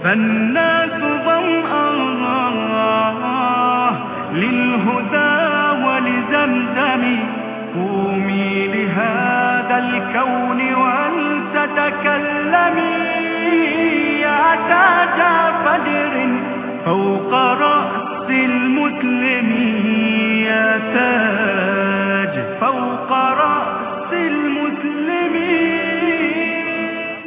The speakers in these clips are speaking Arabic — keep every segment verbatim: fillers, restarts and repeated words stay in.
فالناس ظمآن للهدى ولزمزم. قومي لهذا الكون ولتتكلمي يا تاج فجر فوق رأس المسلمين، يا تاج فوق رأس المسلمين.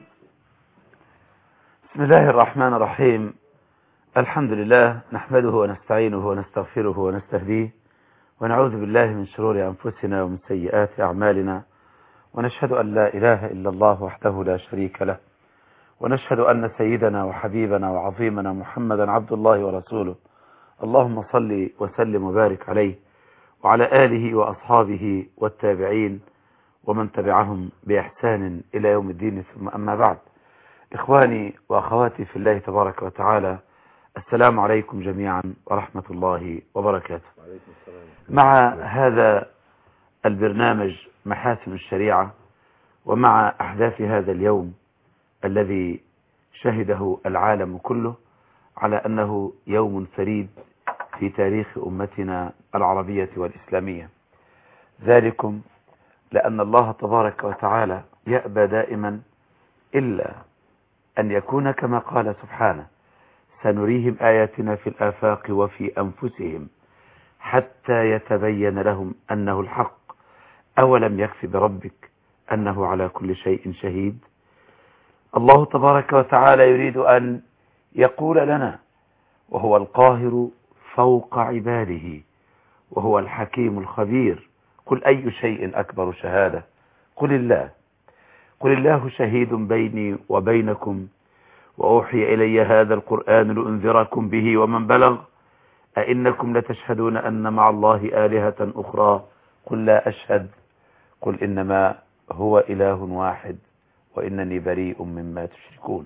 بسم الله الرحمن الرحيم. الحمد لله نحمده ونستعينه ونستغفره ونستهديه ونعوذ بالله من شرور أنفسنا ومن سيئات أعمالنا، ونشهد أن لا إله إلا الله وحده لا شريك له، ونشهد أن سيدنا وحبيبنا وعظيمنا محمدا عبد الله ورسوله. اللهم صل وسلم وبارك عليه وعلى آله وأصحابه والتابعين ومن تبعهم بإحسان إلى يوم الدين، ثم أما بعد. إخواني وأخواتي في الله تبارك وتعالى، السلام عليكم جميعا ورحمة الله وبركاته. مع هذا البرنامج محاسن الشريعة، ومع أحداث هذا اليوم الذي شهده العالم كله على أنه يوم فريد في تاريخ أمتنا العربية والإسلامية، ذلكم لأن الله تبارك وتعالى يأبى دائما إلا أن يكون كما قال سبحانه: سنريهم آياتنا في الآفاق وفي أنفسهم حتى يتبين لهم أنه الحق، أولم يكف بربك أنه على كل شيء شهيد. الله تبارك وتعالى يريد أن يقول لنا وهو القاهر فوق عباده وهو الحكيم الخبير: قل أي شيء أكبر شهادة؟ قل الله قل الله شهيد بيني وبينكم وأوحي إلي هذا القرآن لأنذركم به ومن بلغ أئنكم لتشهدون أن مع الله آلهة أخرى؟ قل لا أشهد. قل إنما هو إله واحد وإنني بريء مما تشركون.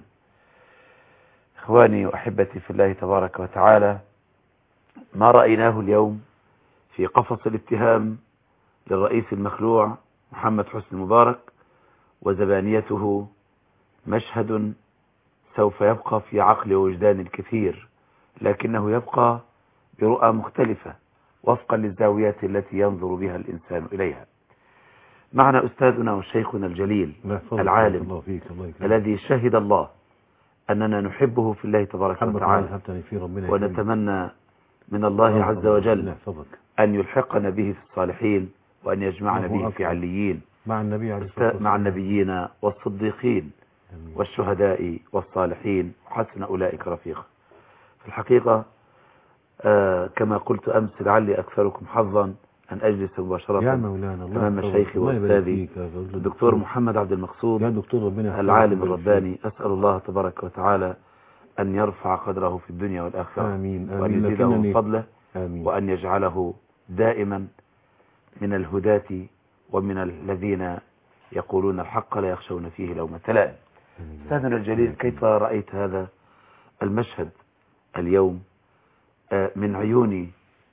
إخواني وأحبتي في الله تبارك وتعالى، ما رأيناه اليوم في قفص الاتهام للرئيس المخلوع محمد حسني مبارك وزبانيته مشهد سوف يبقى في عقل ووجدان الكثير، لكنه يبقى برؤى مختلفة وفقا للزاويات التي ينظر بها الإنسان إليها. معنا أستاذنا وشيخنا الجليل العالم الله فيك الله الذي شهد الله أننا نحبه في الله تبارك وتعالى، ونتمنى من الله عز وجل أن يلحقنا به في الصالحين وأن يجمعنا به في عليين مع النبي عليه الصلاة والسلام، مع النبيين والصديقين والشهداء والصالحين وحسن أولئك رفيقا. في الحقيقة آه كما قلت أمس لعلي أكثركم حظا أن أجلس مباشرة أمام شيخي وأستاذي الدكتور محمد عبد المقصود العالم الرباني. أسأل الله تبارك وتعالى أن يرفع قدره في الدنيا والآخرة، آمين آمين، وأن يزيده من فضله، آمين، وأن يجعله دائما من الهداة ومن الذين يقولون الحق لا يخشون فيه لومة لائم. أستاذنا الجليل، كيف رأيت هذا المشهد اليوم من عيون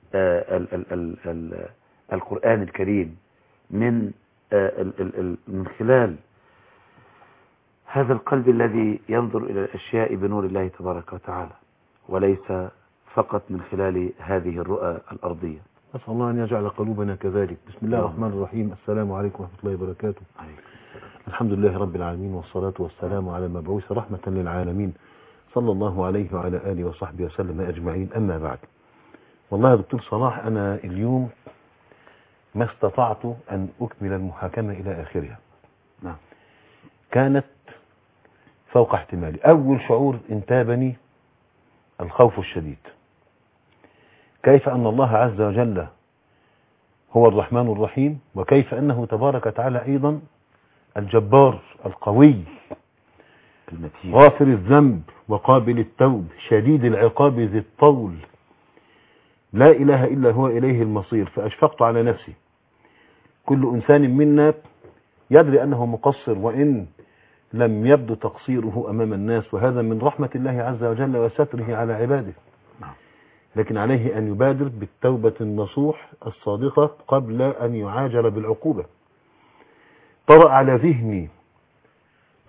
القرآن الكريم، من من خلال هذا القلب الذي ينظر إلى الأشياء بنور الله تبارك وتعالى، وليس فقط من خلال هذه الرؤى الأرضية؟ أسأل الله أن يجعل قلوبنا كذلك. بسم الله الرحمن الرحيم. السلام عليكم ورحمة الله وبركاته. الحمد لله رب العالمين، والصلاة والسلام على المبعوث رحمة للعالمين صلى الله عليه وعلى آله وصحبه وسلم أجمعين. أما بعد، والله يا دكتور صلاح، أنا اليوم ما استطعت أن أكمل المحاكمة إلى آخرها. نعم. كانت فوق احتمالي. أول شعور انتابني الخوف الشديد، كيف أن الله عز وجل هو الرحمن الرحيم، وكيف أنه تبارك وتعالى أيضا الجبار القوي المتين غافر الذنب وقابل التوب شديد العقاب ذي الطول، لا إله إلا هو إليه المصير. فأشفقت على نفسي. كل إنسان منا يدري أنه مقصر، وإن لم يبدو تقصيره أمام الناس، وهذا من رحمة الله عز وجل وستره على عباده، لكن عليه أن يبادر بالتوبة النصوح الصادقة قبل أن يعاجل بالعقوبة. طرأ على ذهني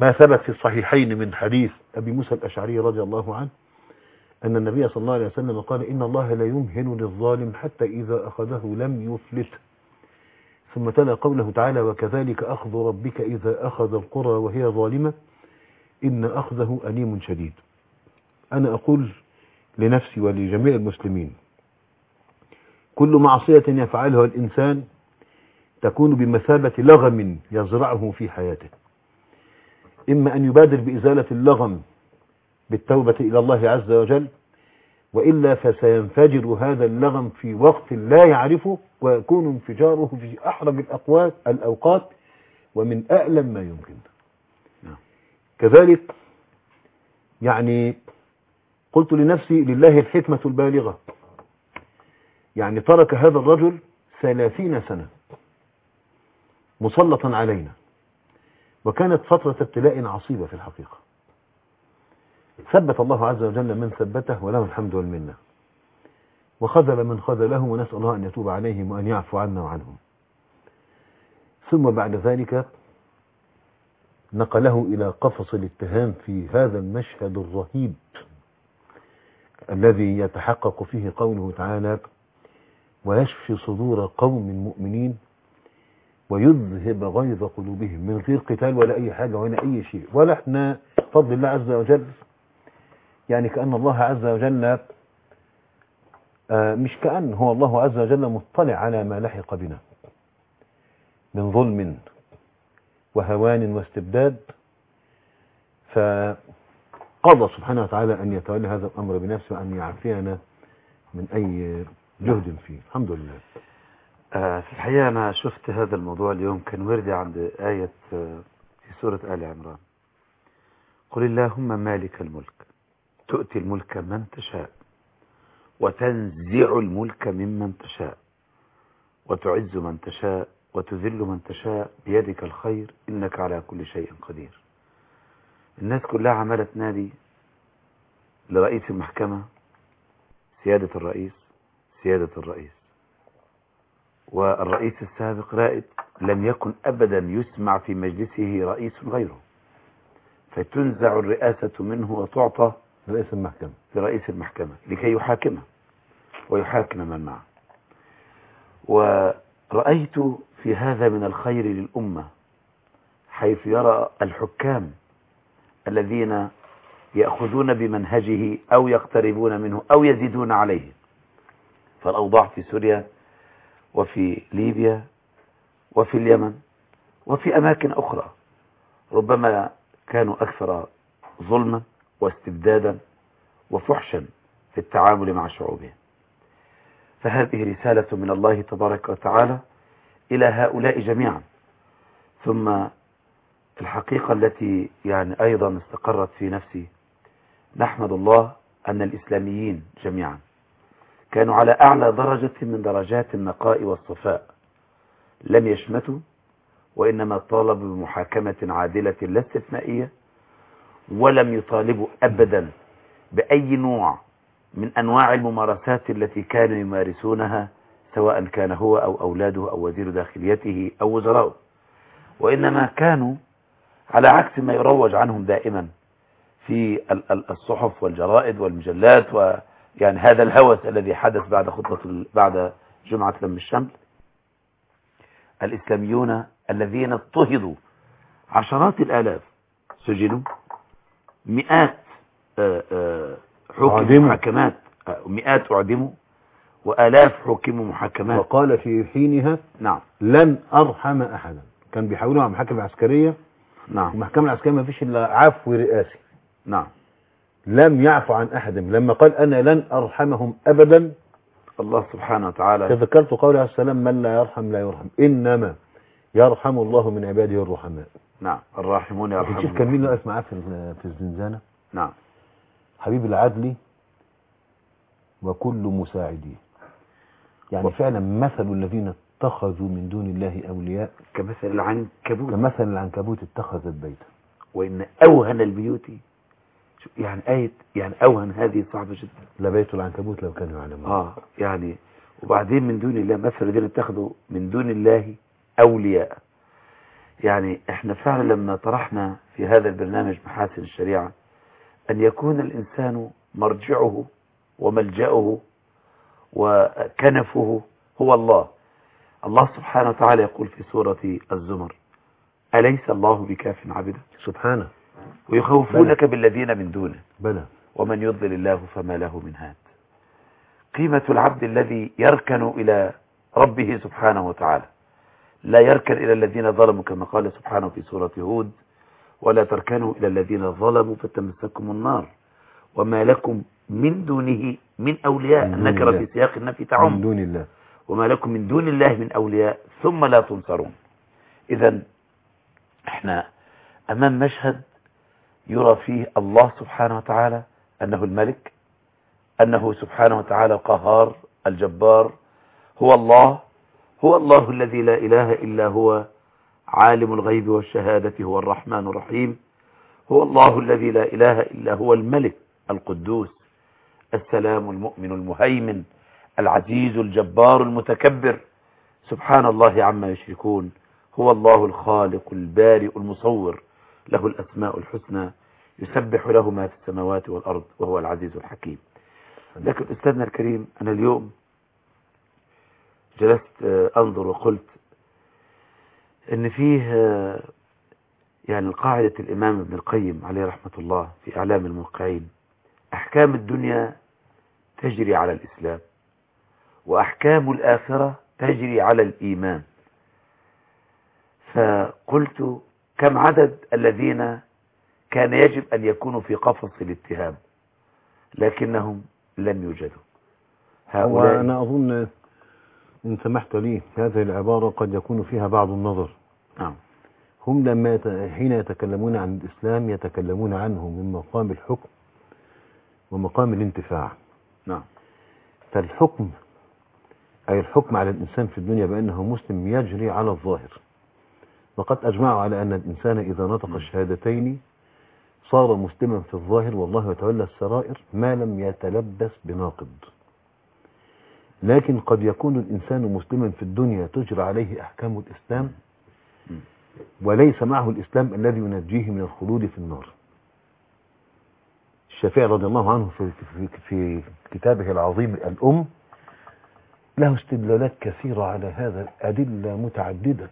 ما ثبت في الصحيحين من حديث أبي موسى الأشعري رضي الله عنه أن النبي صلى الله عليه وسلم قال إن الله لا يمهل للظالم حتى إذا أخذه لم يفلته، ثم تلا قوله تعالى وكذلك أخذ ربك إذا أخذ القرى وهي ظالمة إن أخذه أليم شديد. أنا أقول لنفسي ولجميع المسلمين كل معصية يفعلها الإنسان تكون بمثابة لغم يزرعه في حياته، إما أن يبادر بإزالة اللغم بالتوبة إلى الله عز وجل، وإلا فسينفجر هذا اللغم في وقت لا يعرفه، ويكون انفجاره في أحرج الأقوات الأوقات ومن أألم ما يمكن. كذلك يعني قلت لنفسي لله الحكمة البالغة، يعني ترك هذا الرجل ثلاثين سنة مسلطا علينا، وكانت فترة ابتلاء عصيبة في الحقيقة. ثبت الله عز وجل من ثبته وله الحمد والمنة، وخذل من خذلهم، ونسأل الله أن يتوب عليهم وأن يعفو عنا وعنهم. ثم بعد ذلك نقله إلى قفص الاتهام في هذا المشهد الرهيب الذي يتحقق فيه قوله تعالى ويشفي صدور قوم مؤمنين ويذهب غيظ قلوبهم، من غير قتال ولا أي حاجة ولا أي شيء، ولا احنا فضل الله عز وجل يعني كأن الله عز وجل آه مش كأن هو الله عز وجل مطلع على ما لحق بنا من ظلم وهوان واستبداد، فقضى سبحانه وتعالى أن يتولى هذا الأمر بنفسه وأن يعافينا من أي جهد فيه. الحمد لله. آه في الحقيقة أنا شفت هذا الموضوع اليوم، كان وردي عند آية آه في سورة آل عمران قل اللهم مالك الملك تؤتي الملك من تشاء وتنزع الملك ممن تشاء وتعز من تشاء وتذل من تشاء بيدك الخير إنك على كل شيء قدير. الناس كلها عمالة تنادي لرئيس المحكمة سيادة الرئيس سيادة الرئيس، والرئيس السابق رائد لم يكن أبدا يسمع في مجلسه رئيس غيره، فتنزع الرئاسة منه وتعطى رئيس المحكمة لرئيس المحكمة لكي يحاكمه ويحاكم من معه. ورأيت في هذا من الخير للأمة، حيث يرى الحكام الذين يأخذون بمنهجه أو يقتربون منه أو يزيدون عليه. فالأوضاع في سوريا وفي ليبيا وفي اليمن وفي أماكن أخرى ربما كانوا أكثر ظلما واستبدادا وفحشا في التعامل مع شعوبهم. فهذه رسالة من الله تبارك وتعالى إلى هؤلاء جميعا. ثم الحقيقة التي يعني أيضا استقرت في نفسي، نحمد الله أن الإسلاميين جميعا كانوا على أعلى درجة من درجات النقاء والصفاء، لم يشمتوا وإنما طالبوا بمحاكمة عادلة لا استثنائية، ولم يطالبوا أبدا بأي نوع من أنواع الممارسات التي كانوا يمارسونها، سواء كان هو أو أولاده أو وزير داخليته أو وزراءه، وإنما كانوا على عكس ما يروج عنهم دائما في الصحف والجرائد والمجلات، ويعني هذا الهوس الذي حدث بعد خطبة بعد جمعة لم الشمل. الإسلاميون الذين اضطهدوا عشرات الآلاف سجنوا، مئات حكموا محاكمات، مئات أعدموا وآلاف حكموا محاكمات. وقال في حينها نعم لن أرحم أحدا. كان بيحاولوا على المحاكم العسكرية. نعم. المحكمة العسكرية ما فيش إلا عفو رئاسي. نعم. لم يعفو عن أحد لما قال أنا لن أرحمهم أبدا. الله سبحانه وتعالى تذكرت قوله عليه السلام من لا يرحم لا يرحم، إنما يرحم الله من عباده الرحماء. نعم الراحمون يرحمون. الشيخ كان مين اللي واقف معاه في في الزنزانة؟ نعم حبيب العدلي وكل مساعديه. يعني و... فعلا مثل الذين اتخذوا من دون الله أولياء كمثل العنكبوت كمثل العنكبوت اتخذت بيتا وإن أوهن البيوت، يعني آية يعني أوهن هذه صعبة جدا، لبيت العنكبوت لو كانوا يعلمون. آه يعني وبعدين من دون الله مثل الذين اتخذوا من دون الله أولياء. يعني احنا فعلا لما طرحنا في هذا البرنامج محاسن الشريعة أن يكون الإنسان مرجعه وملجأه وكنفه هو الله. الله سبحانه وتعالى يقول في سورة الزمر: أليس الله بكاف عبده سبحانه، ويخوفونك بالذين من دونه بلى ومن يضلل الله فما له من هاد. قيمة العبد الذي يركن إلى ربه سبحانه وتعالى، لا يركن إلى الذين ظلموا كما قال سبحانه في سورة هود: ولا تركنوا إلى الذين ظلموا فتمسكم النار وما لكم من دونه من أولياء. النكرة في سياق النفي تعم، من دون الله، وما لكم من دون الله من أولياء ثم لا تنصرون. إذا احنا أمام مشهد يرى فيه الله سبحانه وتعالى أنه الملك، أنه سبحانه وتعالى القهار الجبار، هو الله، هو الله الذي لا إله إلا هو، عالم الغيب والشهادة، هو الرحمن الرحيم، هو الله الذي لا إله إلا هو الملك القدوس السلام المؤمن المهيمن العزيز الجبار المتكبر، سبحان الله عما يشركون. هو الله الخالق البارئ المصور، له الأسماء الحسنى، يسبح له ما في السماوات والأرض وهو العزيز الحكيم. لكن أستاذنا الكريم، أنا اليوم جلست أنظر وقلت إن فيه يعني قاعدة الإمام ابن القيم عليه رحمة الله في إعلام الموقعين: أحكام الدنيا تجري على الإسلام، وأحكام الآخرة تجري على الإيمان. فقلت: كم عدد الذين كان يجب أن يكونوا في قفص الاتهام لكنهم لم يوجدوا؟ هؤلاء وأنا أظن إن سمحت لي هذه العبارة قد يكون فيها بعض النظر. نعم. هم لما يت... حين يتكلمون عن الإسلام يتكلمون عنه من مقام الحكم ومقام الانتفاع. نعم. فالحكم أي الحكم على الإنسان في الدنيا بأنه مسلم يجري على الظاهر، وقد أجمعوا على أن الإنسان إذا نطق الشهادتين صار مسلما في الظاهر، والله يتولى السرائر ما لم يتلبس بناقض. لكن قد يكون الإنسان مسلما في الدنيا تجرى عليه أحكام الإسلام وليس معه الإسلام الذي ينجيه من الخلود في النار. الشافعي رضي الله عنه في, في, في كتابه العظيم الأم له استدلالات كثيرة على هذا، أدلة متعددة.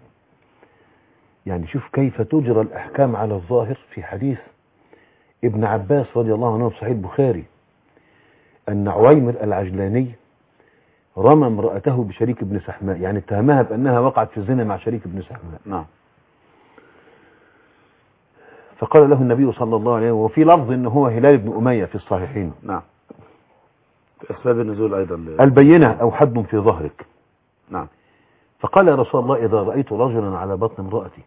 يعني شوف كيف تجرى الأحكام على الظاهر في حديث ابن عباس رضي الله عنه في صحيح البخاري أن عويمر العجلاني رمى امرأته بشريك ابن سحماء، يعني اتهمها بأنها وقعت في الزنا مع شريك ابن سحماء. نعم. فقال له النبي صلى الله عليه وسلم، وفي لفظ أنه هو هلال بن أمية في الصحيحين. نعم. في أسباب النزول أيضا البينة أو حد في ظهرك. نعم. فقال يا رسول الله: إذا رأيت رجلا على بطن امرأتي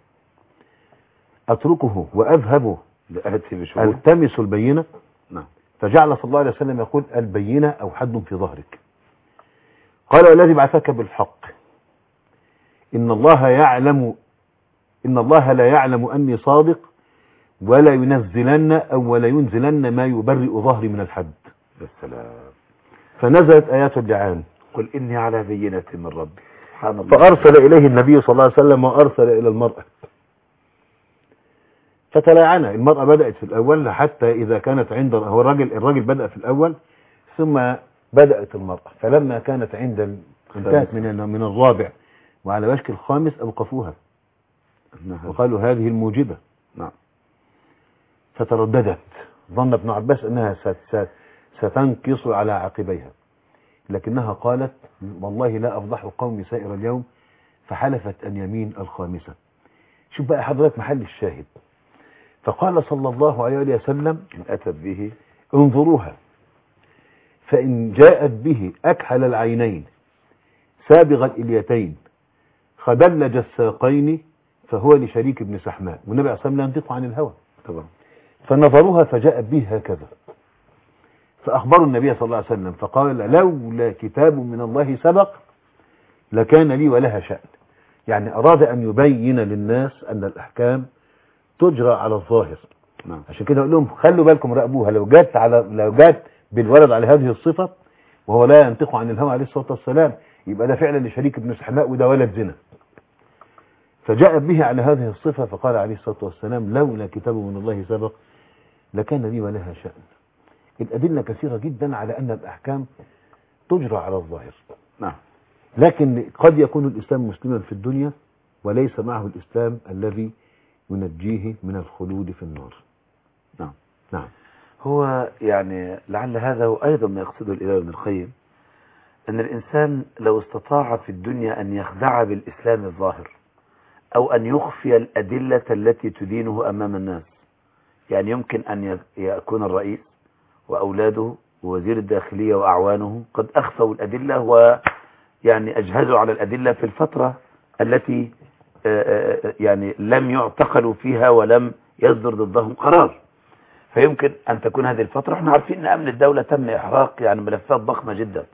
أتركه وأذهب لأتي بشهود ألتمس البينة؟ نعم. فجعل صلى الله عليه وسلم يقول: البينة أو حد في ظهرك. قال: والذي بعثك بالحق إن الله يعلم إن الله لا يعلم أني صادق ولا ينزلن أو ولا ينزلن ما يبرئ ظهري من الحد. بالسلام. فنزلت آيات اللعان: قل إني على بينة من ربي. سبحان الله. فأرسل إليه النبي صلى الله عليه وسلم وأرسل إلى المرأة فتلاعنا. المرأة بدأت في الأول حتى إذا كانت عند هو الراجل الراجل بدأ في الأول ثم بدأت المرأة، فلما كانت عند انتهت من من الرابع وعلى وشك الخامس أوقفوها وقالوا هذه الموجبة. نعم. فترددت، ظن ابن عباس أنها ستنكص على عقبيها، لكنها قالت: والله لا أفضح قومي سائر اليوم، فحلفت أن يمين الخامسة. شوف بقى حضرتك محل الشاهد. فقال صلى الله عليه وسلم: إن أتت به انظروها، فإن جاءت به أكحل العينين سابغ الإليتين خدلج الساقين فهو لشريك ابن سحماء. والنبي عليه الصلاة والسلام لا ينطق عن الهوى طبعا. فنظروها فجاءت به هكذا، فأخبروا النبي صلى الله عليه وسلم فقال: لولا كتاب من الله سبق لكان لي ولها شأن. يعني أراد أن يبين للناس أن الأحكام تجرى على الظاهر. نعم. عشان كده أقول لهم خلوا بالكم، راقبوها، لو جات على لو جات بالولد على هذه الصفة وهو لا ينطق عن الهوى عليه الصلاة والسلام يبقى ده فعلا لشريك ابن سحماء وده ولد زنا. فجاء به على هذه الصفة، فقال عليه الصلاة والسلام لولا كتاب من الله سبق لكان لي ولها شأن. الأدلة كثيرة جدا على أن الأحكام تجرى على الظاهر. نعم. لكن قد يكون الإسلام مسلما في الدنيا وليس معه الإسلام الذي ينجيه من الخلود في النار. نعم. نعم. هو يعني لعل هذا هو أيضا ما يقصده الإمام ابن القيم، أن الإنسان لو استطاع في الدنيا أن يخدع بالإسلام الظاهر أو أن يخفي الأدلة التي تدينه أمام الناس، يعني يمكن أن يكون الرئيس وأولاده ووزير الداخلية وأعوانه قد أخفوا الأدلة ويعني أجهزوا على الأدلة في الفترة التي يعني لم يعتقلوا فيها ولم يصدر ضدهم قرار، فيمكن أن تكون هذه الفترة. احنا عارفين أن أمن الدولة تم إحراق يعني ملفات ضخمة جدا.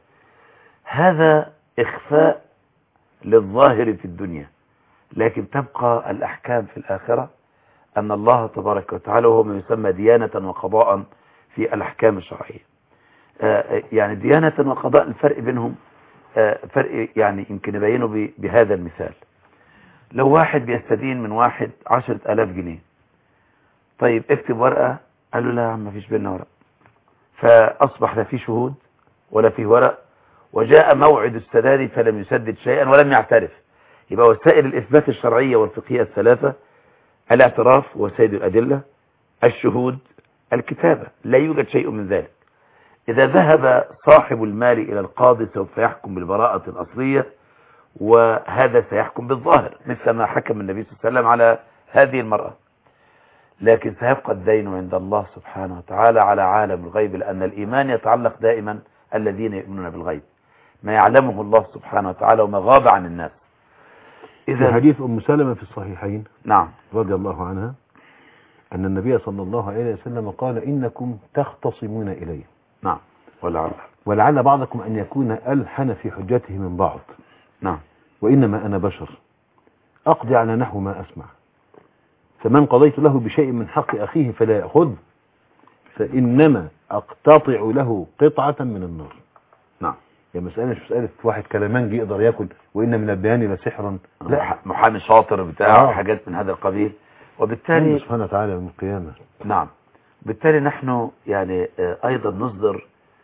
هذا إخفاء للظاهر في الدنيا، لكن تبقى الأحكام في الآخرة أن الله تبارك وتعالى وهو ما يسمى ديانة وقضاء في الأحكام الشرعية. يعني ديانة وقضاء الفرق بينهم فرق يعني يمكن نبينه بهذا المثال. لو واحد بيستدين من واحد عشرة آلاف جنيه، طيب اكتب ورقة، قال له لا يا عم ما فيش بيننا ورق، فأصبح لا في شهود ولا في ورق، وجاء موعد السداد فلم يسدد شيئا ولم يعترف. يبقى وسائل الإثبات الشرعية والفقهية الثلاثة: الاعتراف وسيد الأدلة، الشهود، الكتابة. لا يوجد شيء من ذلك. إذا ذهب صاحب المال إلى القاضي سوف يحكم بالبراءة الأصلية، وهذا سيحكم بالظاهر مثل ما حكم النبي صلى الله عليه وسلم على هذه المرأة، لكن سيبقى الدين عند الله سبحانه وتعالى على عالم الغيب، لأن الإيمان يتعلق دائما الذين يؤمنون بالغيب، ما يعلمه الله سبحانه وتعالى وما غاب عن الناس. إذا حديث أم سلمة في الصحيحين نعم رضي الله عنها أن النبي صلى الله عليه وسلم قال إنكم تختصمون إلي. نعم. ولعل ولعل بعضكم أن يكون ألحن في حجته من بعض. نعم. وإنما أنا بشر أقضي على نحو ما أسمع، فمن قضيت له بشيء من حق أخيه فلا يأخذ، فإنما أقتطع له قطعة من النار. نعم. يا مسألة مش مسألة واحد كلامنجي يقدر يأكل وإن من البيان لسحرا، لا، محامي شاطر بتاع آه. حاجات من هذا القبيل. وبالتالي سبحانه وتعالى من القيامة. نعم. بالتالي نحن يعني أيضا نصدر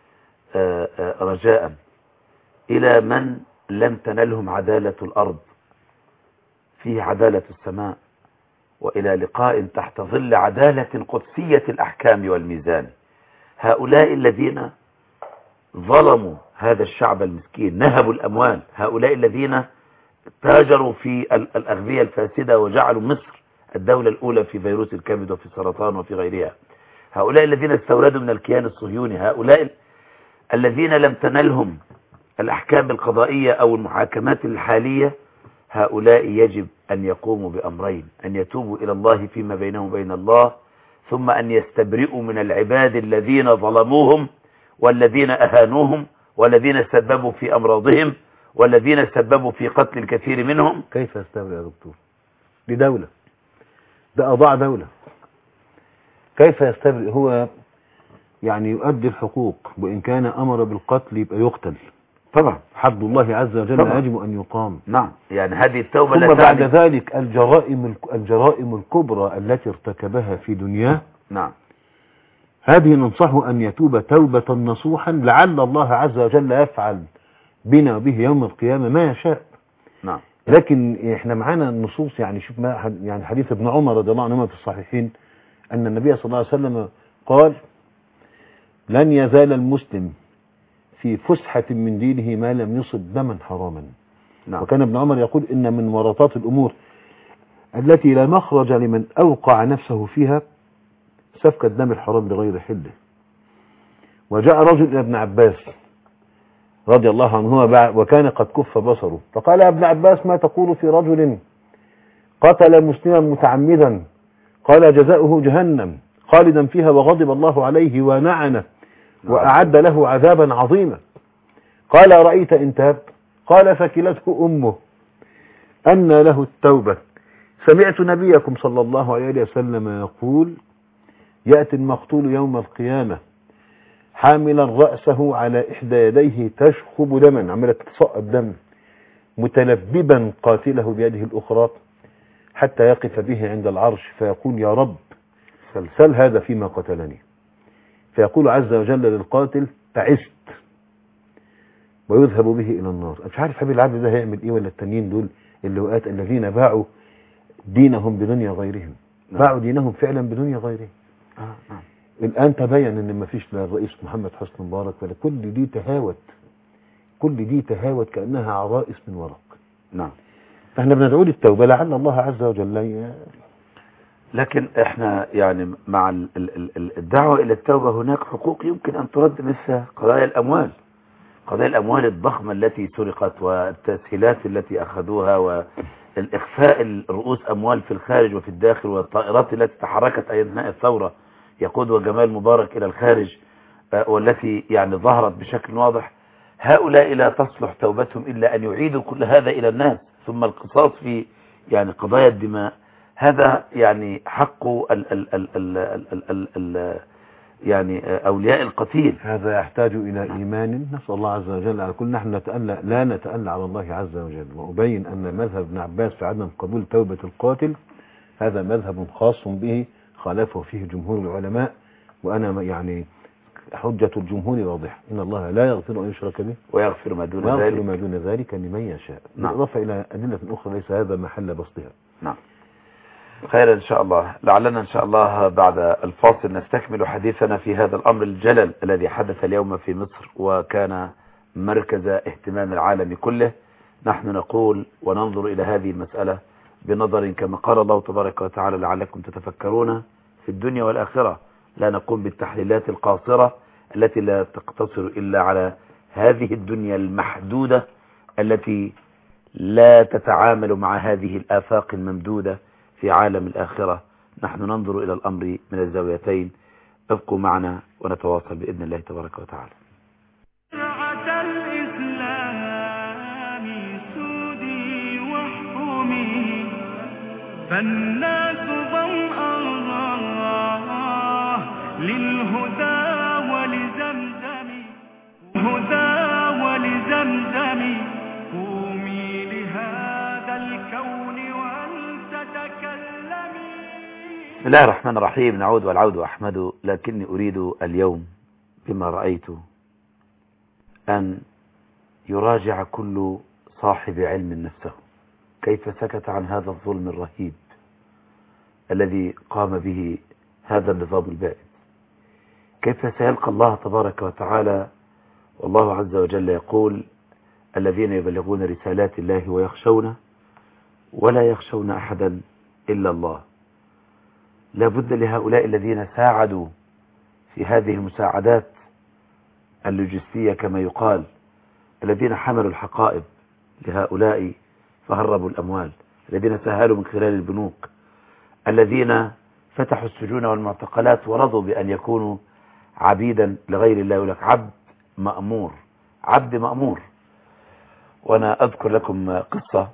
رجاء إلى من لم تنلهم عدالة الأرض فيه عدالة السماء، وإلى لقاء تحت ظل عدالة قدسية الأحكام والميزان. هؤلاء الذين ظلموا هذا الشعب المسكين، نهبوا الأموال، هؤلاء الذين تاجروا في الأغذية الفاسدة وجعلوا مصر الدولة الأولى في فيروس الكبد وفي السرطان وفي غيرها، هؤلاء الذين استوردوا من الكيان الصهيوني، هؤلاء الذين لم تنلهم الأحكام القضائية أو المحاكمات الحالية، هؤلاء يجب أن يقوموا بأمرين: أن يتوبوا إلى الله فيما بينهم وبين الله، ثم أن يستبرئوا من العباد الذين ظلموهم والذين أهانوهم والذين سببوا في أمراضهم والذين سببوا في قتل الكثير منهم. كيف يستبرئ يا دكتور؟ دي دولة، ده أضاع دولة، كيف يستبرئ؟ هو يعني يؤدي الحقوق، وإن كان أمر بالقتل يبقى يقتل طبعا، حد الله عز وجل طبعا. يجب أن يقام. نعم. يعني هذه التوبة. ثم بعد ذلك الجرائم الجرائم الكبرى التي ارتكبها في دنياه، نعم، هذه ننصحه أن يتوب توبة نصوحا، لعل الله عز وجل يفعل بنا وبه يوم القيامة ما يشاء. نعم. لكن احنا معانا النصوص، يعني شوف ما يعني حديث ابن عمر رضي الله عنهما في الصحيحين أن النبي صلى الله عليه وسلم قال: لن يزال المسلم في فسحة من دينه ما لم يصب دما حراما. نعم. وكان ابن عمر يقول: إن من ورطات الأمور التي لا مخرج لمن أوقع نفسه فيها سفك الدم الحرام بغير حله. وجاء رجل إلى ابن عباس رضي الله عنهما وكان قد كف بصره، فقال: يا ابن عباس، ما تقول في رجل قتل مسلما متعمدا؟ قال: جزاؤه جهنم خالدا فيها وغضب الله عليه ونعنه وأعد له عذابا عظيما. قال: رأيت إن تاب؟ قال: فكلته أمه. أن له التوبة؟ سمعت نبيكم صلى الله عليه وسلم يقول: يأتي المقتول يوم القيامة حاملا رأسه على إحدى يديه تشخب دما، عملت تسقط دم، متلببا قاتله بيده الأخرى حتى يقف به عند العرش فيقول يا رب سل هذا فيما قتلني، فيقول عز وجل للقاتل تعست، ويذهب به إلى النار. مش عارف حبيب العبد ده هيعمل إيه، ولا التانيين دول اللواءات الذين باعوا دينهم بدنيا غيرهم. نعم. باعوا دينهم فعلا بدنيا غيرهم. آه. آه. الآن تبين أن ما فيش لا الرئيس محمد حسني مبارك ولا كل دي تهاوت، كل دي تهاوت كأنها عرائس من ورق. نعم. فاحنا بندعو للتوبة لعل الله عز وجل ي... لكن احنا يعني مع الدعوة إلى التوبة هناك حقوق يمكن أن ترد، مثل قضايا الأموال، قضايا الأموال الضخمة التي سرقت والتسهيلات التي أخذوها والإخفاء رؤوس أموال في الخارج وفي الداخل، والطائرات التي تحركت أثناء الثورة يقودها جمال مبارك إلى الخارج والتي يعني ظهرت بشكل واضح. هؤلاء لا تصلح توبتهم إلا أن يعيدوا كل هذا إلى الناس. ثم القصاص في يعني قضايا الدماء، هذا يعني حق ال ال ال ال ال ال ال يعني أولياء القتيل. هذا يحتاج إلى إيمان، نسأل الله عز وجل على كل. نحن نتألى لا نتألى على الله عز وجل، وأبين أن مذهب ابن عباس في عدم قبول توبة القاتل هذا مذهب خاص به خالفه فيه جمهور العلماء، وأنا يعني حجة الجمهور واضحة، إن الله لا يغفر أن يشرك به ويغفر ما دون ذلك ويغفر ما دون ذلك لمن يشاء. نعم. بالإضافة إلى أدلة أخرى ليس هذا محل بسطها. نعم. خير إن شاء الله. لعلنا إن شاء الله بعد الفاصل نستكمل حديثنا في هذا الأمر الجلل الذي حدث اليوم في مصر وكان مركز اهتمام العالم كله. نحن نقول وننظر إلى هذه المسألة بنظر كما قال الله تبارك وتعالى لعلكم تتفكرون في الدنيا والآخرة. لا نقوم بالتحليلات القاصرة التي لا تقتصر إلا على هذه الدنيا المحدودة التي لا تتعامل مع هذه الآفاق الممدودة في عالم الآخرة. نحن ننظر إلى الأمر من الزاويتين. ابقوا معنا ونتواصل بإذن الله تبارك وتعالى. شرعة الإسلام سودي وحكمي، فالناس ظمأ للهدى ولزمزم، هدى ولزمزم، قومي لهذا الكون ولتتكلمي. بسم الله الرحمن الرحيم. نعود والعود أحمد، لكني أريد اليوم بما رأيت أن يراجع كل صاحب علم نفسه كيف سكت عن هذا الظلم الرهيب الذي قام به هذا النظام البائد، كيف سيلقى الله تبارك وتعالى والله عز وجل يقول الذين يبلغون رسالات الله ويخشون ولا يخشون أحدا إلا الله. لا بد لهؤلاء الذين ساعدوا في هذه المساعدات اللوجستية كما يقال، الذين حملوا الحقائب لهؤلاء فهربوا الأموال، الذين سهلوا من خلال البنوك، الذين فتحوا السجون والمعتقلات ورضوا بأن يكونوا عبيدا لغير الله. يقول لك عبد مأمور، عبد مأمور. وأنا أذكر لكم قصة.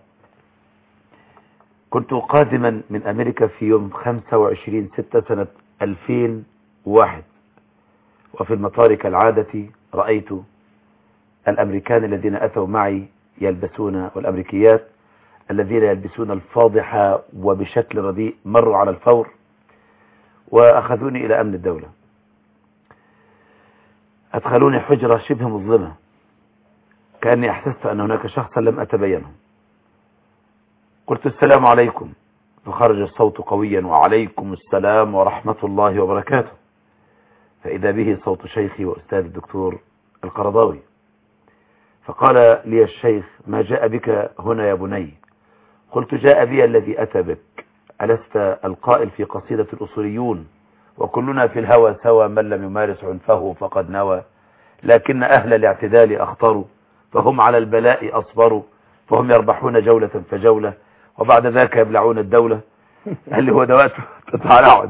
كنت قادما من أمريكا في يوم خمسة وعشرين ستة سنة ألفين وواحد، وفي المطار كالعادة رأيت الأمريكان الذين أتوا معي يلبسون، والأمريكيات الذين يلبسون الفاضحة وبشكل رديء، مروا على الفور وأخذوني إلى أمن الدولة. أدخلوني حجرة شبه مظلمة، كأني أحسست أن هناك شخصا لم أتبينه. قلت السلام عليكم، فخرج الصوت قويا وعليكم السلام ورحمة الله وبركاته، فإذا به صوت شيخي وأستاذ الدكتور القرضاوي. فقال لي الشيخ ما جاء بك هنا يا بني؟ قلت جاء بي الذي أتى بك، ألست القائل في قصيدة الأصوليون وكلنا في الهوى سوى من لم يمارس عنفه فقد نوى، لكن أهل الاعتدال أخطروا فهم على البلاء أصبروا، فهم يربحون جولة فجولة وبعد ذاك يبلعون الدولة. قال لي هو دوات تعال اقعد.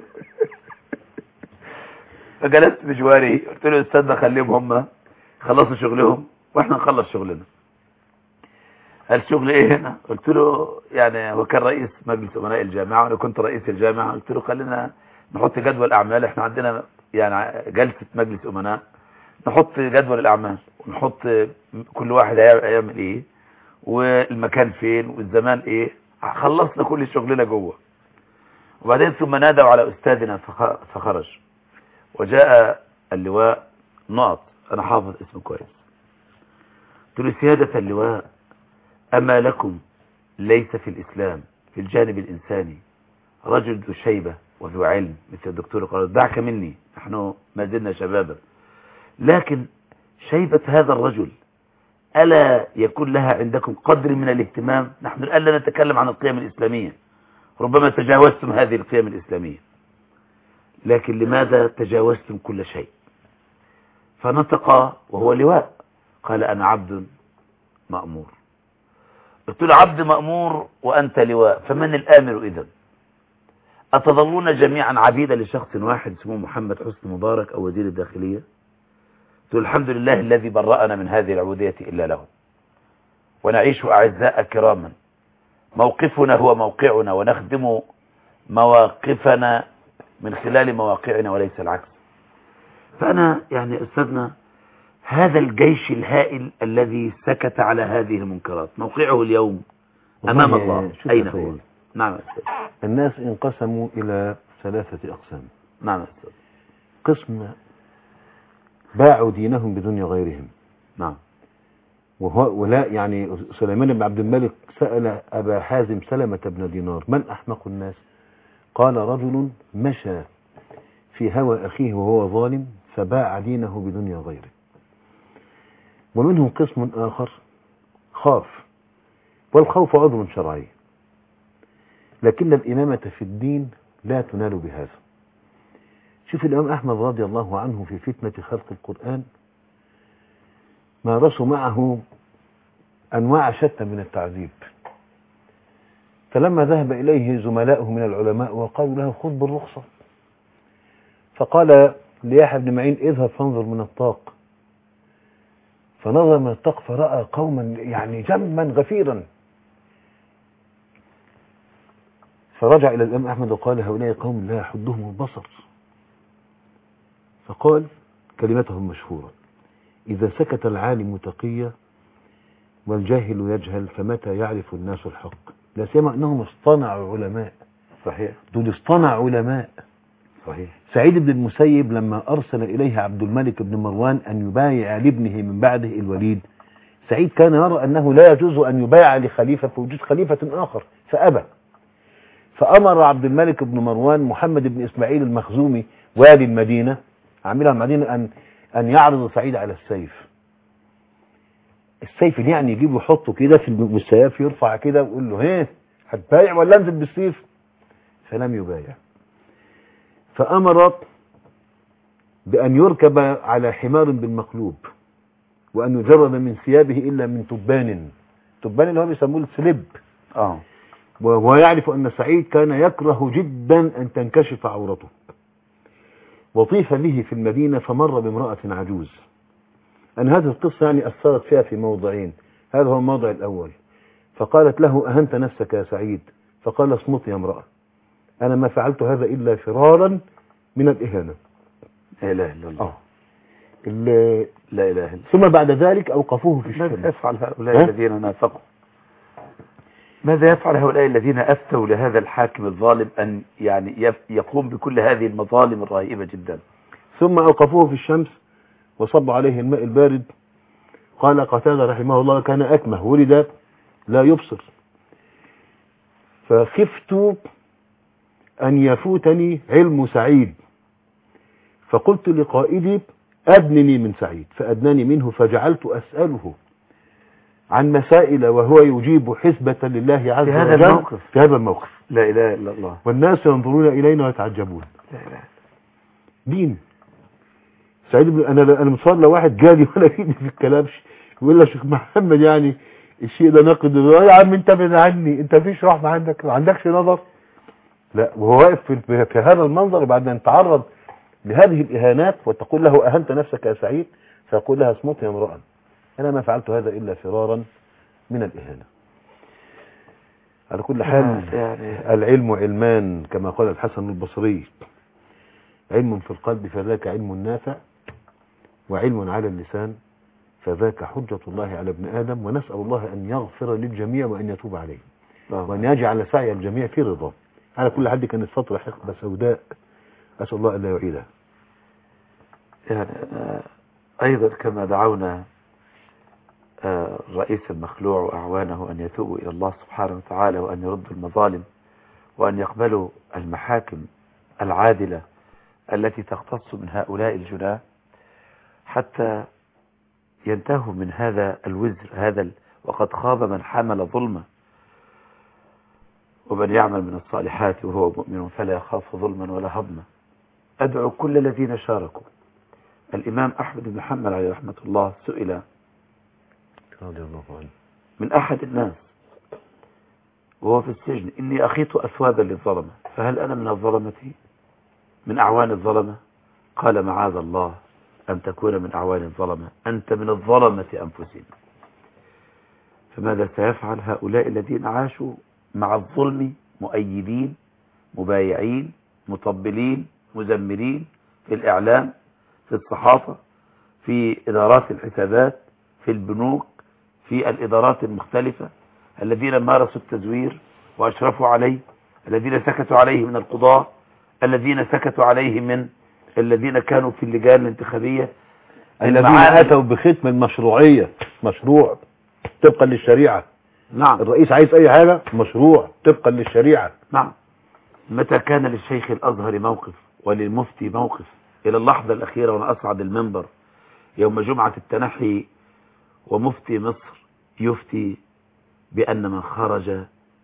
فجلست بجواري قلت له استنى خليهم هم خلصوا شغلهم واحنا نخلص شغلنا. قال شغل ايه هنا؟ قلت له يعني هو كان رئيس مجلس امناء الجامعة وانا كنت رئيس الجامعة. قلت له خلينا نحط جدول اعمال، احنا عندنا يعني جلسة مجلس امناء، نحط جدول الاعمال ونحط كل واحد هيعمل ايه والمكان فين والزمان ايه خلصنا كل شغلنا جوه. وبعدين ثم نادوا على أستاذنا فخرج، وجاء اللواء نقط، أنا حافظ اسمه كويس. قلت له سيادة اللواء، أما لكم ليس في الإسلام في الجانب الإنساني رجل ذو شيبة وذو علم مثل الدكتور قال دعك مني، نحن ما زلنا شبابا، لكن شيبة هذا الرجل ألا يكون لها عندكم قدر من الاهتمام؟ نحن الآن لا نتكلم عن القيم الإسلامية، ربما تجاوزتم هذه القيم الإسلامية، لكن لماذا تجاوزتم كل شيء؟ فنطق وهو لواء قال أنا عبد مأمور. قلت له عبد مأمور وأنت لواء، فمن الآمر إذن؟ أتظلون جميعا عبيدا لشخص واحد اسمه محمد حسني مبارك أو وزير الداخلية؟ قلت له الحمد لله الذي برأنا من هذه العبودية إلا له، ونعيش أعزاء كراما، موقفنا هو موقعنا ونخدم مواقفنا من خلال مواقعنا وليس العكس. فأنا يعني أستاذنا هذا الجيش الهائل الذي سكت على هذه المنكرات موقعه اليوم أمام الله أين هو؟ نعم أستاذ. الناس انقسموا إلى ثلاثة أقسام. نعم أستاذ. قسم باعوا دينهم بدنيا غيرهم. نعم. وهو ولا يعني سليمان بن عبد الملك سأل أبا حازم سلمة بن دينار من أحمق الناس؟ قال رجل مشى في هوى أخيه وهو ظالم فباع دينه بدنيا غيره. ومنهم قسم آخر خاف، والخوف عذر شرعي، لكن الإمامة في الدين لا تنال بهذا. شوف الإمام أحمد رضي الله عنه في فتنة خلق القرآن مارسوا معه أنواع شتى من التعذيب، فلما ذهب إليه زملاؤه من العلماء وقالوا له خذ بالرخصة، فقال ليحيى بن معين اذهب فانظر من الطاق، فنظر من الطاق فرأى قوما يعني جما غفيرا، فرجع إلى الإمام أحمد وقال هؤلاء قوم لا يحدهم البصر، فقال كلمته المشهورة إذا سكت العالم تقيا والجاهل يجهل فمتى يعرف الناس الحق. لا سيما أنهم اصطنعوا علماء. صحيح. دول اصطنعوا علماء. صحيح. سعيد بن المسيب لما أرسل إليه عبد الملك بن مروان أن يبايع لابنه من بعده الوليد، سعيد كان يرى أنه لا يجوز أن يبايع لخليفة في وجود خليفة آخر فأبى، فأمر عبد الملك بن مروان محمد بن إسماعيل المخزومي والي المدينة عاملها المدينة أن أن يعرض سعيد على السيف. السيف يعني يجيبه يحطه كده في السيف يرفع كده ويقول له هيه هتبايع ولا انزل بالسيف؟ فلم يبايع، فأمر بأن يركب على حمار بالمقلوب وأن يجرد من ثيابه إلا من تبان، تبان اللي هو بيسموه السلب. اه وهو يعرف أن سعيد كان يكره جدا أن تنكشف عورته. وطيف به في المدينة فمر بامرأة عجوز. أن هذه القصة يعني أثرت فيها في موضعين، هذا هو الموضع الأول، فقالت له أهنت نفسك يا سعيد؟ فقال اصمت يا امرأة، أنا ما فعلت هذا إلا فرارا من الإهانة. لا إله إلا الله. آه. لا إله إلا. ثم بعد ذلك أوقفوه في الشمس. ماذا يفعل هؤلاء الذين نافقوا؟ ماذا يفعل هؤلاء الذين أفتوا لهذا الحاكم الظالم أن يعني يقوم بكل هذه المظالم الرهيبة جدا؟ ثم أوقفوه في الشمس وصبوا عليه الماء البارد. قال قتادة رحمه الله كان أكمه ولد لا يبصر، فخفت أن يفوتني علم سعيد، فقلت لقائدي أدنني من سعيد، فأدناني منه، فجعلت أسأله عن مسائل وهو يجيب حسبة لله عز في هذا وجل الموقف. في هذا الموقف. لا إله إلا الله. والناس ينظرون إلينا ويتعجبون. لا إله. دين سعيد بن أنا أنا مصور لو واحد جالي ولا يجي في الكلام يقول له شيخ محمد يعني الشيء ده ناقد، يا عم انت ابعد عني، انت فيش رحمة عندك، ما عندكش نظر. لا، وهو واقف في, في هذا المنظر بعد أن تعرض لهذه الإهانات وتقول له أهنت نفسك يا سعيد، فيقول لها اصمت يا امرأة، أنا ما فعلت هذا إلا فرارا من الإهانة. على كل حال يعني العلم علمان كما قال الحسن البصري، علم في القلب فذاك علم نافع، وعلم على اللسان فذاك حجة الله على ابن آدم، ونسأل الله أن يغفر للجميع وأن يتوب عليه. وأن يجعل سعي الجميع في رضاه. على كل حد كانت فترة حقبة سوداء أسأل الله أن لا يعيدها. يعني أيضا كما دعونا الرئيس المخلوع وأعوانه أن يتوبوا إلى الله سبحانه وتعالى وأن يردوا المظالم وأن يقبلوا المحاكم العادلة التي تختص من هؤلاء الجناه حتى ينتهوا من هذا الوزر هذا ال... وقد خاب من حمل ظلمه ومن يعمل من الصالحات وهو مؤمن فلا يخاف ظلما ولا هضما. أدعو كل الذين شاركوا. الإمام أحمد بن حنبل عليه رحمة الله سئل رضي الله عنه من أحد الناس وهو في السجن إني أخيط أثوابا للظلمة فهل أنا من الظلمة من أعوان الظلمة؟ قال معاذ الله أن تكون من أعوان الظلمة، أنت من الظلمة أنفسهم. فماذا سيفعل هؤلاء الذين عاشوا مع الظلم مؤيدين مبايعين مطبلين مزمرين في الإعلام في الصحافة في إدارات الحسابات في البنوك في الإدارات المختلفة، الذين مارسوا التزوير وأشرفوا عليه، الذين سكتوا عليه من القضاة، الذين سكتوا عليه من الذين كانوا في اللجان الانتخابية، الذين أتوا بختم المشروعية مشروع طبقا للشريعة. نعم. الرئيس عايز أي حاجة مشروع طبقا للشريعة. نعم. متى كان للشيخ الأزهر موقف وللمفتي موقف إلى اللحظة الأخيرة وأنا أصعد المنبر يوم جمعة التنحي ومفتي مصر يفتي بأن من خرج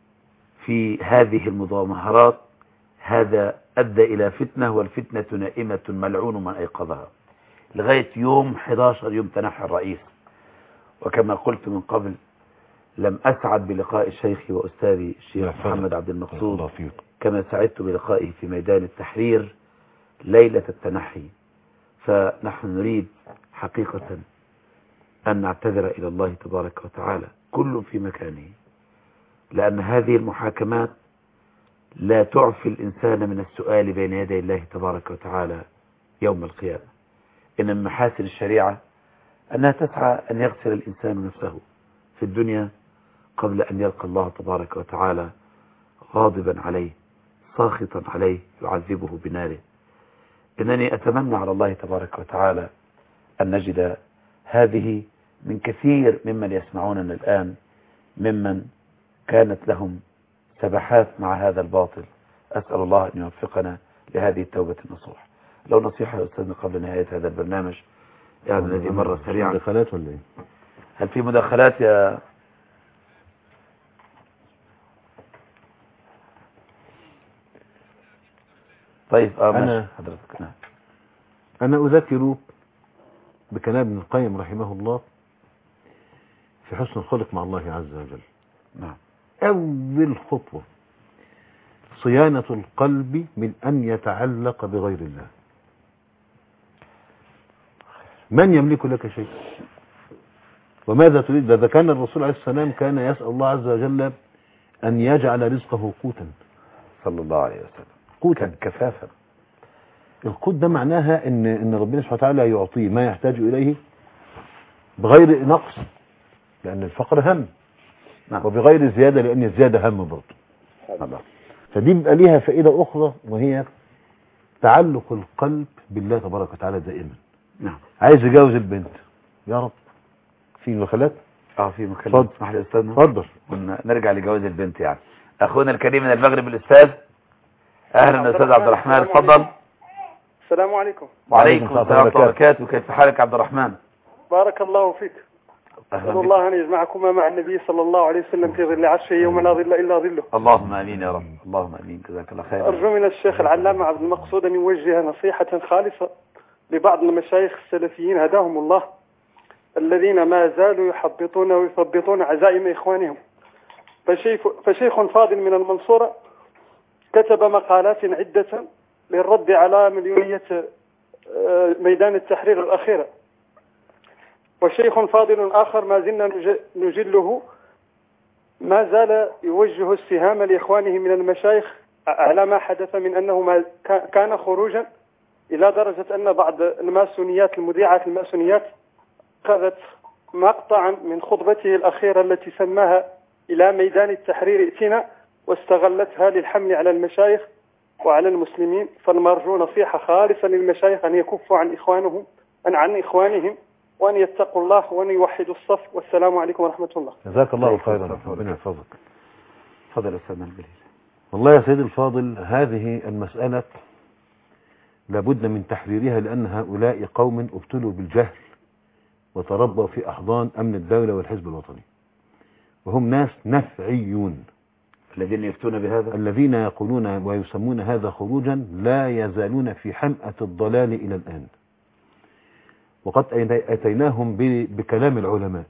في هذه المظاهرات هذا أدى إلى فتنة والفتنة نائمة ملعون من أيقظها، لغاية يوم أحد عشر يوم تنحي الرئيس. وكما قلت من قبل لم أسعد بلقاء شيخي وأستاذي الشيخ محمد عبد المقصود كما سعدت بلقائه في ميدان التحرير ليلة التنحي. فنحن نريد حقيقة أن نعتذر إلى الله تبارك وتعالى كل في مكانه، لأن هذه المحاكمات لا تعفي الإنسان من السؤال بين يدي الله تبارك وتعالى يوم القيامة. إن من محاسن الشريعة أنها تسعى أن يغسل الإنسان نفسه في الدنيا قبل أن يلقى الله تبارك وتعالى غاضبا عليه ساخطا عليه يعذبه بناره. إنني أتمنى على الله تبارك وتعالى أن نجد هذه من كثير ممن يسمعوننا الآن ممن كانت لهم سبحات مع هذا الباطل. أسأل الله أن يوفقنا لهذه التوبة النصوح. لو نصيحة يا أستاذنا قبل نهاية هذا البرنامج يعني الذي مرة سريعا. مداخلات ولا إيه؟ هل في مداخلات يا طيب آه أنا حضرتك. نعم. أنا أذكر بكلام ابن القيم رحمه الله في حسن الخلق مع الله عز وجل. نعم. أول خطوة صيانة القلب من أن يتعلق بغير الله. من يملك لك شيء؟ وماذا تريد؟ إذا كان الرسول عليه السلام كان يسأل الله عز وجل أن يجعل رزقه قوتا صلى الله عليه وسلم قوتا كفافا. القوت ده معناها ان ان ربنا سبحانه وتعالى يعطيه ما يحتاج اليه بغير نقص لان الفقر هم. نعم. وبغير زيادة لان الزيادة هم برضه. فدي بيبقى ليها فائدة اخرى وهي تعلق القلب بالله تبارك وتعالى دائما. نعم. عايز يجوز البنت يا رب في مداخلات؟ اه في مكالمة. اتفضل. اسمح لي استاذنا. اتفضل. نرجع لجواز البنت يعني. اخونا الكريم من المغرب الاستاذ. اهلا يا استاذ عبد الرحمن اتفضل. السلام عليكم. وعليكم السلام ورحمة الله وبركاته. كيف حالك عبد الرحمن؟ بارك الله فيك. أسأل الله أن يجمعكما مع النبي صلى الله عليه وسلم في ظل عرشه يوم لا ظل إلا ظله. اللهم آمين يا رب. اللهم آمين. جزاك الله خير. أرجو من الشيخ العلامة عبد المقصود أن يوجه نصيحة خالصة لبعض المشايخ السلفيين هداهم الله الذين ما زالوا يحبطون ويثبطون عزائم إخوانهم. فشيخ, فشيخ فاضل من المنصورة كتب مقالات عدة للرد على مليونية ميدان التحرير الأخيرة. وشيخ فاضل آخر ما زلنا نجله ما زال يوجه السهام لإخوانه من المشايخ على ما حدث من أنه ما كان خروجا إلى درجة أن بعض الماسونيات المذيعات الماسونيات أخذت مقطعا من خطبته الأخيرة التي سماها إلى ميدان التحرير ائتنا واستغلتها للحمل على المشايخ وعلى المسلمين. فالمرجو نصيحة خالصة للمشايخ أن يكفوا عن إخوانهم عن, عن إخوانهم وأن يتقوا الله وأن يوحدوا الصف. والسلام عليكم ورحمة الله. جزاك الله خيرا، ربنا يحفظك. تفضل يا سيدنا الجليل. والله يا سيدي الفاضل، هذه المسألة لابد من تحريرها، لأن هؤلاء قوم ابتلوا بالجهل وتربوا في أحضان أمن الدولة والحزب الوطني، وهم ناس نفعيون الذين يفتون بهذا، الذين يقولون ويسمون هذا خروجا، لا يزالون في حمأة الضلال إلى الآن. وقد أتيناهم بكلام العلماء،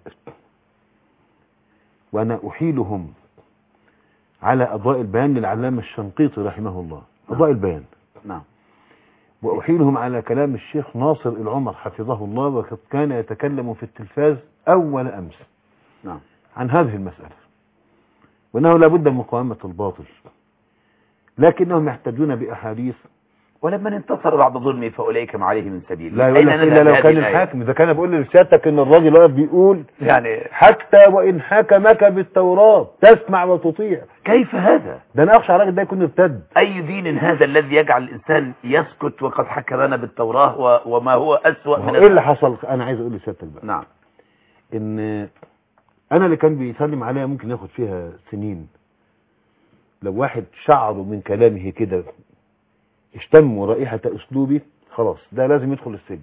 وأنا أحيلهم على أضواء البيان للعلامة الشنقيطي رحمه الله، أضواء البيان، نعم، وأحيلهم على كلام الشيخ ناصر العمر حفظه الله، وقد كان يتكلم في التلفاز أول أمس نعم عن هذه المسألة، وأنه لابد من مقاومة الباطل، لكنهم يحتجون بأحاديث. ولمن انتصر بعد ظلمه فأولئك ما عليه من سبيل. لا يقول لك إلا لو كان الحاكم. إذا كان بقول لرسالتك إن الراجل واقف بيقول يعني حتى وإن حكمك بالتوراة تسمع وتطيع، كيف هذا؟ ده أنا أخشى على الراجل ده يكون ارتد. أي دين هذا الذي يجعل الإنسان يسكت وقد حكمنا بالتوراة و... وما هو أسوأ من إيه اللي حصل؟ أنا عايز أقول لرسالتك بقى، نعم، إن أنا اللي كان بيسلم عليها ممكن ياخد فيها سنين، لو واحد شعره من كلامه كده اشتموا رائحة أسلوبي خلاص ده لازم يدخل السجن.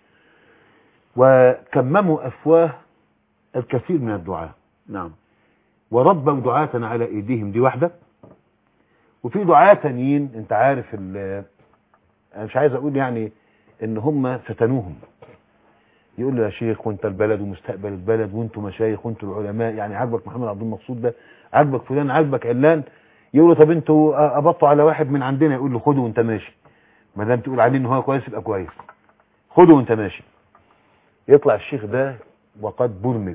وكمموا أفواه الكثير من الدعاة، نعم، وربوا دعاتنا على ايديهم، دي واحدة. وفي دعاة تانيين انت عارف، انا مش عايز اقول يعني ان هم فتنوهم، يقول له يا شيخ وانت البلد ومستقبل البلد وانتم مشايخ وانتم العلماء، يعني عاجبك محمد عبد المقصود ده، عاجبك فلان، عاجبك علان، يقول له طب انتوا قبضتوا على واحد من عندنا، يقول له خده وانت ماشي، ما دام تقول عليه ان هو كويس يبقى كويس، خده وانت ماشي. يطلع الشيخ ده وقد برمج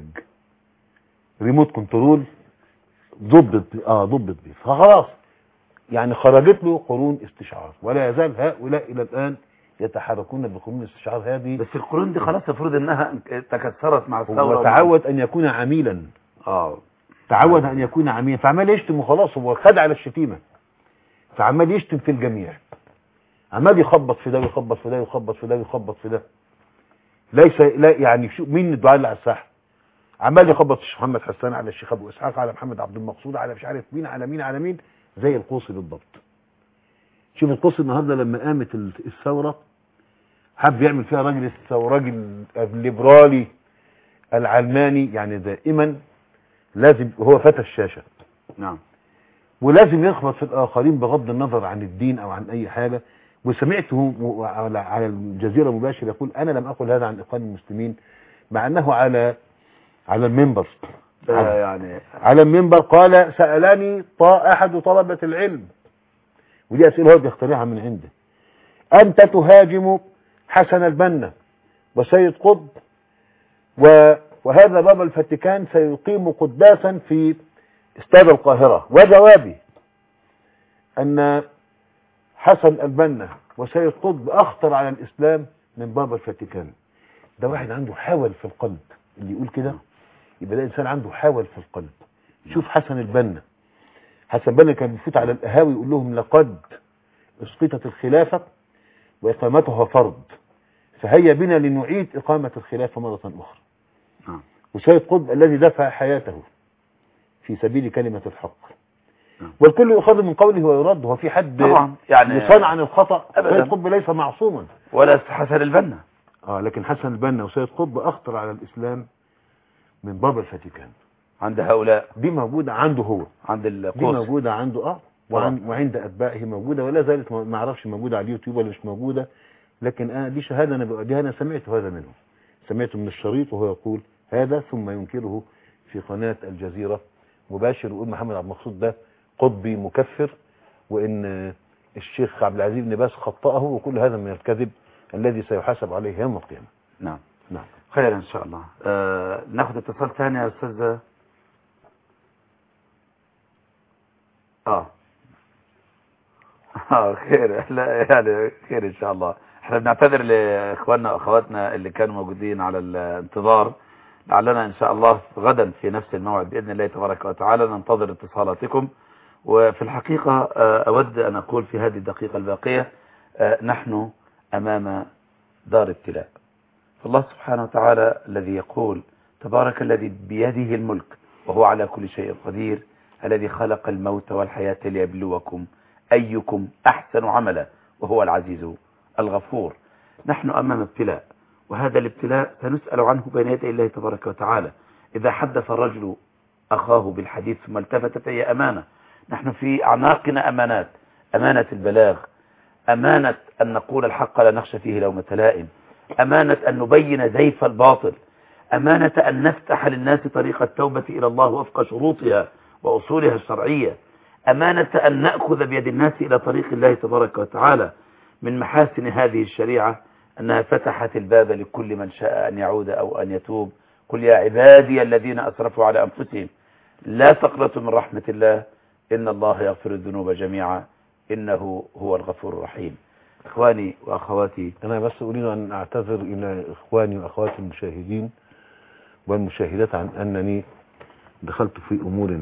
ريموت كنترول ضبط اه ضبط بيه، فخلاص يعني خرجت له قرون استشعار، ولا يزال هؤلاء الى الان يتحركون بقرون الاستشعار هذه. بس القرون دي خلاص المفروض انها تكسرت مع الثوره، وتعود ان يكون عميلا، اه تعود ان يكون عميلا، فعمال يشتم وخلاص، هو خد على الشتيمه، فعمال يشتم في الجميع، عمال يخبط في ده ويخبط في ده ويخبط في ده ويخبط في ده. ليس لا يعني شو مين الدعاء اللي على الساحه؟ عمال يخبط الشيخ محمد حسان على الشيخ ابو اسحاق على محمد عبد المقصود على مش عارف مين على مين على مين، زي القوصي بالضبط. شوف القوصي النهارده لما قامت الثوره حب يعمل فيها راجل راجل الليبرالي العلماني، يعني دائما لازم هو فتى الشاشه، نعم، ولازم يخبط في الاخرين بغض النظر عن الدين او عن اي حاجه. وسمعته على الجزيره مباشر يقول انا لم اقل هذا عن اخوان المسلمين، مع انه على على المنبر على يعني على المنبر قال سألني احد طلبة العلم، ودي اسئله هو بيخترعها من عنده، انت تهاجم حسن البنا وسيد قطب و... وهذا بابا الفاتيكان سيقيم قداسا في استاد القاهرة، وجوابي ان حسن البنا وسيد قطب اخطر على الاسلام من بابا الفاتيكان. ده واحد عنده حاول في القلب، اللي يقول كده يبقى ده انسان عنده حاول في القلب. شوف حسن البنا، حسن البنا كان بيفوت على القهاوي يقول لهم لقد اسقطت الخلافة واقامتها فرض، فهيا بنا لنعيد اقامة الخلافة مرة اخرى. نعم. وسيد قطب الذي دفع حياته في سبيل كلمة الحق، نعم. والكل يؤخذ من قوله ويرد، هو في حد طبعا يعني يصان عن الخطأ؟ أبداً. سيد قطب ليس معصوما، ولا حسن البنا، اه لكن حسن البنا وسيد قطب اخطر على الاسلام من بابا الفاتيكان. عند هؤلاء دي موجودة عنده هو، عند دي القوس، موجودة عنده اه وعن وعند اتباعه موجودة، ولا زالت ما اعرفش موجودة على اليوتيوب ولا مش موجودة، لكن انا دي شهادة انا بقى انا سمعت هذا منه، سمعته من الشريط وهو يقول هذا، ثم ينكره في قناة الجزيرة مباشر، ويقول محمد عبد المقصود ده قطبي مكفر، وان الشيخ عبد العزيز بن باز خطأه، وكل هذا من الكذب الذي سيحاسب عليه يوم القيامة. نعم نعم خير ان شاء الله. آه ناخد اتصال ثاني يا استاذ. اه اه خير، لا يعني خير ان شاء الله. احنا بنعتذر لاخواننا واخواتنا اللي كانوا موجودين على الانتظار، لعلنا إن شاء الله غدا في نفس الموعد بإذن الله تبارك وتعالى ننتظر اتصالاتكم. وفي الحقيقة أود أن أقول في هذه الدقيقة الباقية نحن أمام دار ابتلاء. فالله سبحانه وتعالى الذي يقول تبارك الذي بيده الملك وهو على كل شيء قدير الذي خلق الموت والحياة ليبلوكم أيكم أحسن عملا وهو العزيز الغفور. نحن أمام ابتلاء، وهذا الابتلاء سنسأل عنه بين يدي الله تبارك وتعالى. إذا حدث الرجل أخاه بالحديث ثم التفت فهي أمانة. نحن في أعناقنا أمانات، أمانة البلاغ، أمانة أن نقول الحق لا نخشى فيه لومة لائم، أمانة أن نبين زيف الباطل، أمانة أن نفتح للناس طريق التوبة إلى الله وفق شروطها وأصولها الشرعية، أمانة أن نأخذ بيد الناس إلى طريق الله تبارك وتعالى. من محاسن هذه الشريعة أنها فتحت الباب لكل من شاء أن يعود أو أن يتوب. قل يا عبادي الذين أسرفوا على أنفسهم لا تقنطوا من رحمة الله إن الله يغفر الذنوب جميعا إنه هو الغفور الرحيم. إخواني وأخواتي، أنا بس أريد أن أعتذر إلى إخواني وأخواتي المشاهدين والمشاهدات عن أنني دخلت في أمور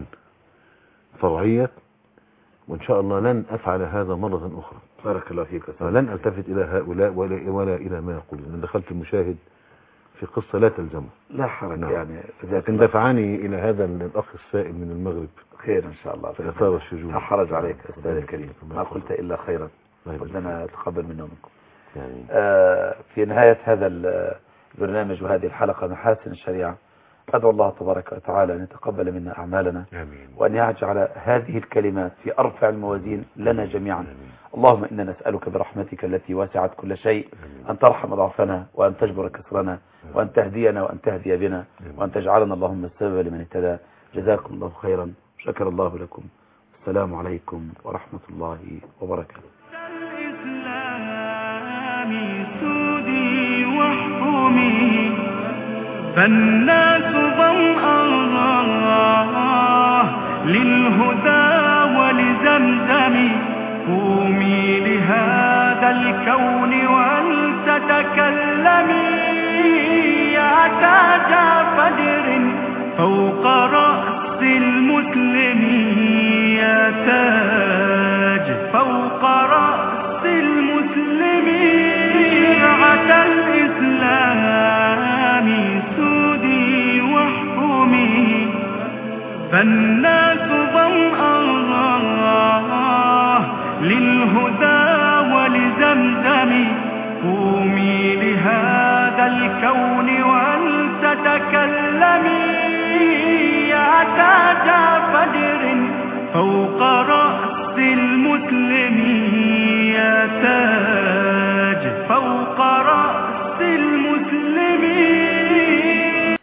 فرعية، وإن شاء الله لن أفعل هذا مرة أخرى. بارك الله فيك. لن ألتفت إلى هؤلاء ولا, ولا إلى ما يقولون. أنا دخلت المشاهد في قصة لا تلزمه. لا حرج. نعم. يعني لكن دفعني إلى هذا الأخ السائل من المغرب خير إن شاء الله. في إثار الشجون. لا حرج عليك أستاذ الكريم، ما قلت إلا خيرا. ربنا يتقبل منا ومنكم. يعني. آه في نهاية هذا البرنامج وهذه الحلقة محاسن الشريعة، أدعو الله تبارك وتعالى أن يتقبل منا أعمالنا. آمين. وأن يجعل هذه الكلمات في أرفع الموازين لنا جميعا. آمين. اللهم إنا نسألك برحمتك التي وسعت كل شيء آمين. أن ترحم ضعفنا وأن تجبر كسرنا آمين. وأن تهدينا وأن تهدي بنا آمين. وأن تجعلنا اللهم السبب لمن اهتدى. جزاكم الله خيرا، شكر الله لكم، السلام عليكم ورحمة الله وبركاته. فالناس ظمأ للهدى ولزمزم، قومي لهذا الكون ولتتكلمي يا تاج فجر فوق رأس المسلم، يا تاج فوق رأس المسلم، شرعة الإسلام سودي واحكمي. فالناس ظمأ للهدى ولزمزم، قومي لهذا الكون ولتتكلمي يا تاج فجر فوق رأس المسلم، يا تاج فوق رأس المسلم.